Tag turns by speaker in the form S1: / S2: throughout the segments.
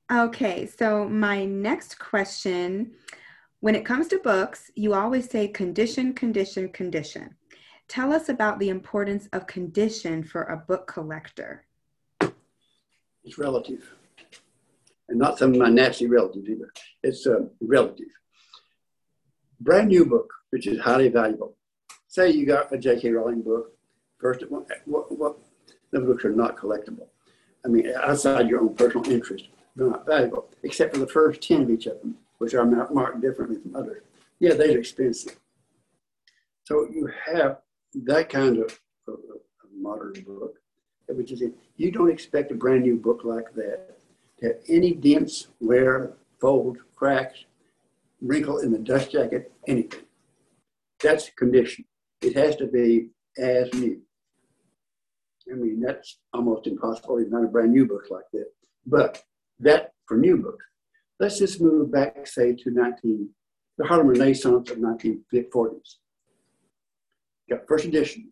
S1: Okay, so my next question, when it comes to books, you always say condition, condition, condition. Tell us about the importance of condition for a book collector.
S2: It's relative, and not some of my nasty relatives either. It's relative. Brand new book, which is highly valuable. Say you got a J.K. Rowling book. First, what the books are not collectible. I mean, outside your own personal interest, they're not valuable, except for the first 10 of each of them, which are marked differently from others. Yeah, they're expensive. So you have that kind of modern book, which is, you don't expect a brand new book like that to have any dents, wear, fold, cracks, wrinkle in the dust jacket, anything. That's condition. It has to be as new. I mean, that's almost impossible. It's not a brand new book like that. But that for new books. Let's just move back, say, to the Harlem Renaissance of 1940s. Got first edition.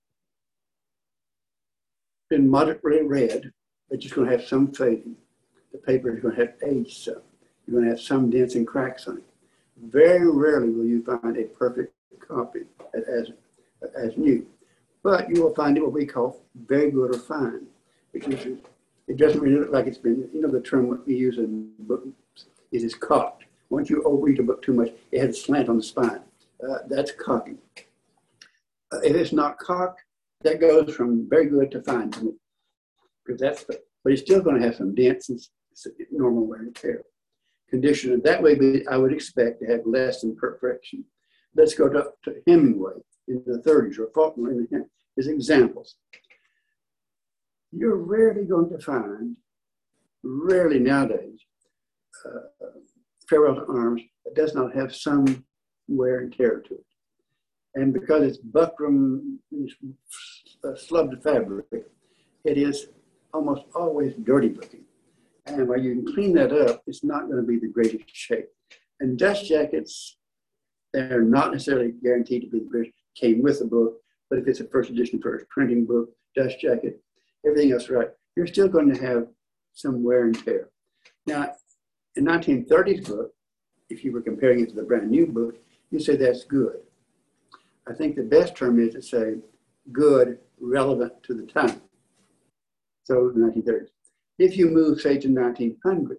S2: Been moderately read, but just going to have some fading. The paper is going to have aged some. You're going to have some dents and cracks on it. Very rarely will you find a perfect copy as new. But you will find it what we call very good or fine, which is, it doesn't really look like it's been, the term we use in books is it's cocked. Once you overread a book too much, it has a slant on the spine. That's cocking. If it's not cocked, that goes from very good to fine to me. Because but it's still going to have some dents and normal wear and tear. Condition that way, I would expect to have less than perfection. Let's go to Hemingway in the 30s or Faulkner in the as examples. You're rarely going to find, rarely nowadays, Farewell to Arms that does not have some wear and tear to it. And because it's buckram, slubbed fabric, it is almost always dirty looking. And while you can clean that up, it's not going to be the greatest shape. And dust jackets, they're not necessarily guaranteed to be the greatest. Came with the book, but if it's a first edition, first printing book, dust jacket, everything else right, you're still going to have some wear and tear. Now, in 1930s book, if you were comparing it to the brand new book, you say that's good. I think the best term is to say good, relevant to the time. So the 1930s. If you move, say, to 1900,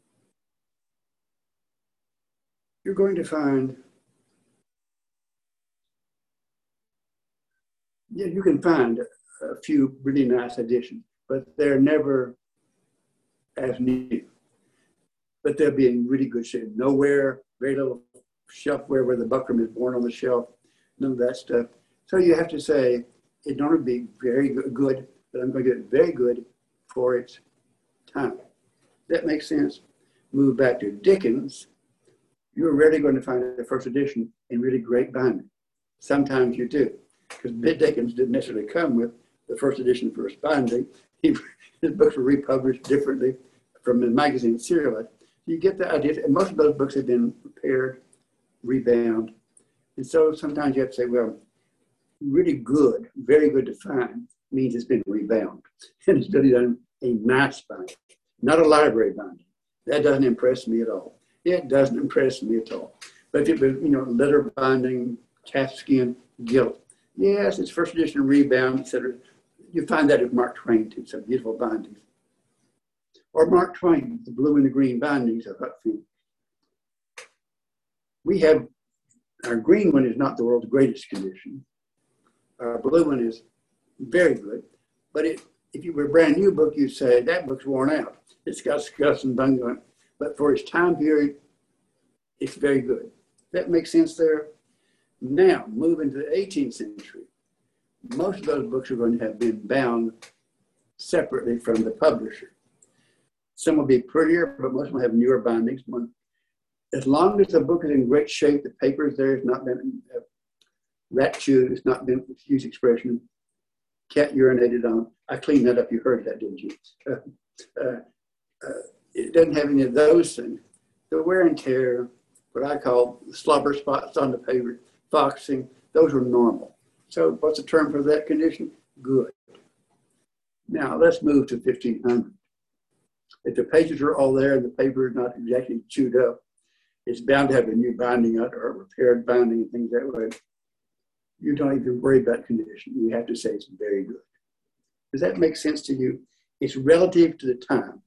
S2: you're going to find, yeah, you can find a few really nice editions, but they're never as new. But they'll be in really good shape. Nowhere, very little shelfware where the buckram is worn on the shelf, none of that stuff. So you have to say, it's not going to be very good, but I'm going to get it very good for its time. That makes sense. Move back to Dickens. You're rarely going to find the first edition in really great binding. Sometimes you do, because Dickens didn't necessarily come with the first edition first binding. His books were republished differently from the magazine serialized. You get the idea, and most of those books have been repaired, rebound. And so sometimes you have to say, well, really good, very good to find means it's been rebound. And it's really done a nice binding, not a library binding. That doesn't impress me at all. It doesn't impress me at all. But if it was, letter binding, calfskin, gilt, yes, it's first edition, rebound, etc. You find that with Mark Twain too, some beautiful bindings. Or Mark Twain, the blue and the green bindings of Huck Finn. We have, our green one is not the world's greatest condition. Our blue one is very good. But if you were a brand new book, you'd say, that book's worn out. It's got scuffs and bungs on it. But for its time period, it's very good. That makes sense there? Now, moving to the 18th century, most of those books are going to have been bound separately from the publisher. Some will be prettier, but most will have newer bindings. As long as the book is in great shape, the paper is there, it's not been rat chewed, it's not been, excuse expression, cat urinated on. I cleaned that up, you heard that, didn't you? It doesn't have any of those things. The wear and tear, what I call slobber spots on the paper, foxing, those are normal. So what's the term for that condition? Good. Now let's move to 1500. If the pages are all there and the paper is not exactly chewed up, it's bound to have a new binding on it or a repaired binding and things that way. You don't even worry about condition. You have to say it's very good. Does that make sense to you? It's relative to the time.